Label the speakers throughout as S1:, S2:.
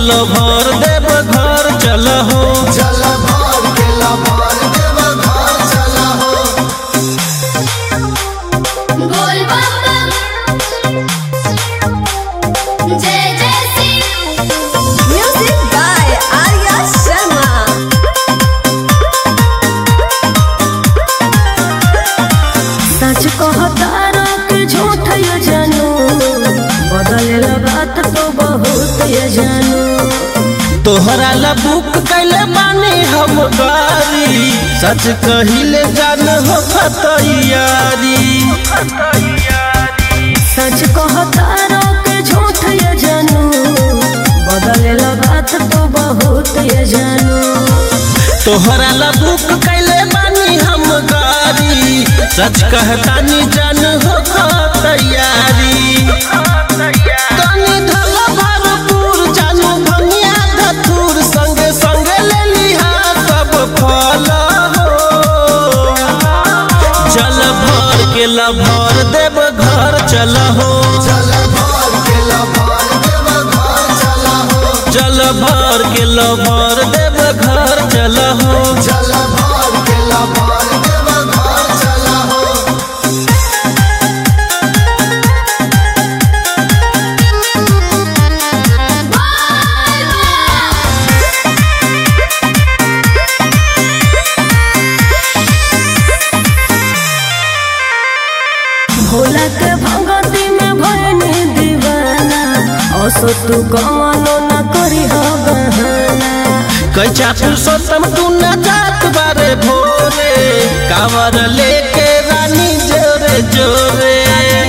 S1: चल भर देव घर चल हो।
S2: चल भर के लभर देव घर चल हो।
S3: बोल बम जय जय सिंह। Music by Arya Sharma. सच कहता कि झूठ ये जानू, बदलेला बात तो बहुत ये जानू।
S1: तोहरा ला बुक कैले बानी हम गारी, सच कहिले जान हो तैयारी।
S3: सच कहता कि झूठ ये जानू, बदलेला बात तो बहुत ये जानू।
S1: तोहरा ला बुक कैले बानी हम गारी, सच कहतानी जान हो तैयारी। तनी धल भरपूर जानू भंगिया धतूर, संगे संगे ले लिहा सब फल हो। चल भर के लभर देव घर चल हो।
S2: चल भर के लभर देव घर चल हो।
S1: चल भर के लभर देव घर चल हो।
S2: चल भर के लभर देव घर चल हो।
S3: भोला के भगती में भयनी दीवाना, असो तू कमानो न करी हो बहाना।
S1: कैचा पुरुषोत्तम तू न जात बारे भोरे, कांवर लेके रानी जोरे जोरे।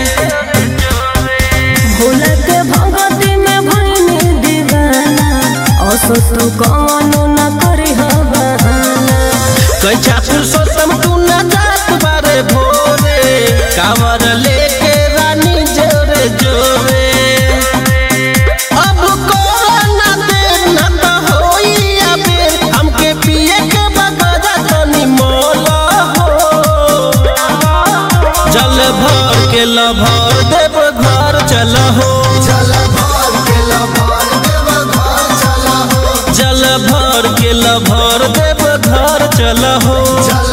S3: भोला के भगती में भयनी दीवाना, असो तू कमानो न करी हो बहाना।
S1: कैचा पुरुषोत्तम तू न जात बारे भोरे, कांवर लेके रानी जोरे जोरे। अब कोरोना देर न त होई अबेर, हमके पिए के बगजा तनी मोला हो। चल भर के लभर देव घर चल हो।
S2: चल भर के लभर देव घर चल हो।
S1: चल भर के लभर देव घर चल हो।
S2: चल